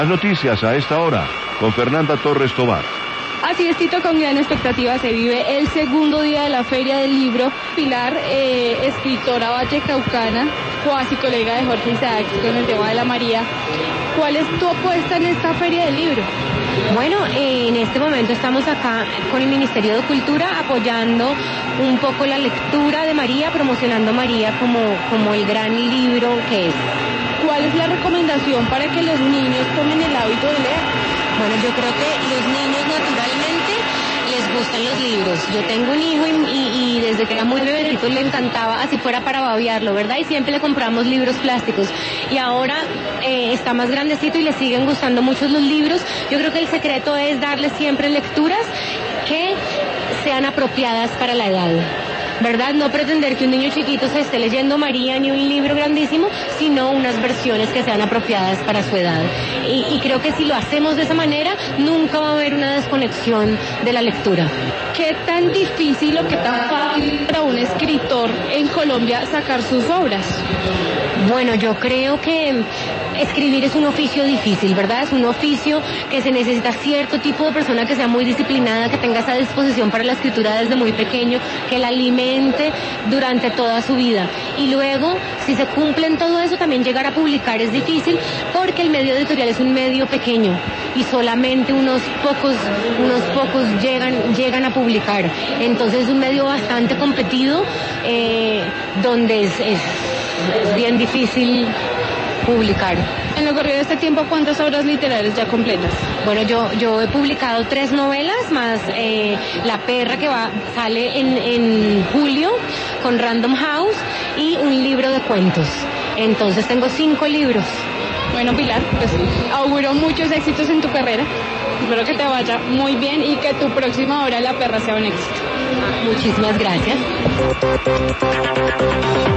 Las noticias a esta hora con Fernanda Torres Tobar. Así es, Tito, con gran expectativa se vive el segundo día de la Feria del Libro. Pilar, escritora vallecaucana, cuasi colega de Jorge Isaac con el tema de la María. ¿Cuál es tu apuesta en esta Feria del Libro? Bueno, en este momento estamos acá con el Ministerio de Cultura apoyando un poco la lectura de María, promocionando María como el gran libro que es. ¿Cuál es la recomendación para que los niños tomen el hábito de leer? Bueno, yo creo que los niños naturalmente les gustan los libros. Yo tengo un hijo y desde que era muy bebecito le encantaba, así fuera para babearlo, ¿verdad? Y siempre le compramos libros plásticos. Y ahora está más grandecito y le siguen gustando mucho los libros. Yo creo que el secreto es darle siempre lecturas que sean apropiadas para la edad, ¿verdad? No pretender que un niño chiquito se esté leyendo María ni un libro grandísimo, sino unas versiones que sean apropiadas para su edad. Y creo que si lo hacemos de esa manera, nunca va a haber una desconexión de la lectura. ¿Qué tan difícil o qué tan fácil para un escritor en Colombia sacar sus obras? Bueno, yo creo que escribir es un oficio difícil, ¿verdad? Es un oficio que se necesita cierto tipo de persona que sea muy disciplinada, que tenga esa disposición para la escritura desde muy pequeño, que la alimente durante toda su vida. Y luego, si se cumplen todo eso, también llegar a publicar es difícil porque el medio editorial es un medio pequeño y solamente unos pocos llegan a publicar. Entonces es un medio bastante competido donde es bien difícil publicar. En lo corrido de este tiempo, ¿cuántas obras literarias ya completas? Bueno, yo he publicado 3 novelas, más La Perra que sale en julio con Random House y un libro de cuentos. Entonces tengo 5 libros. Bueno, Pilar, pues auguro muchos éxitos en tu carrera. Espero que te vaya muy bien y que tu próxima obra, La Perra, sea un éxito. Muchísimas gracias.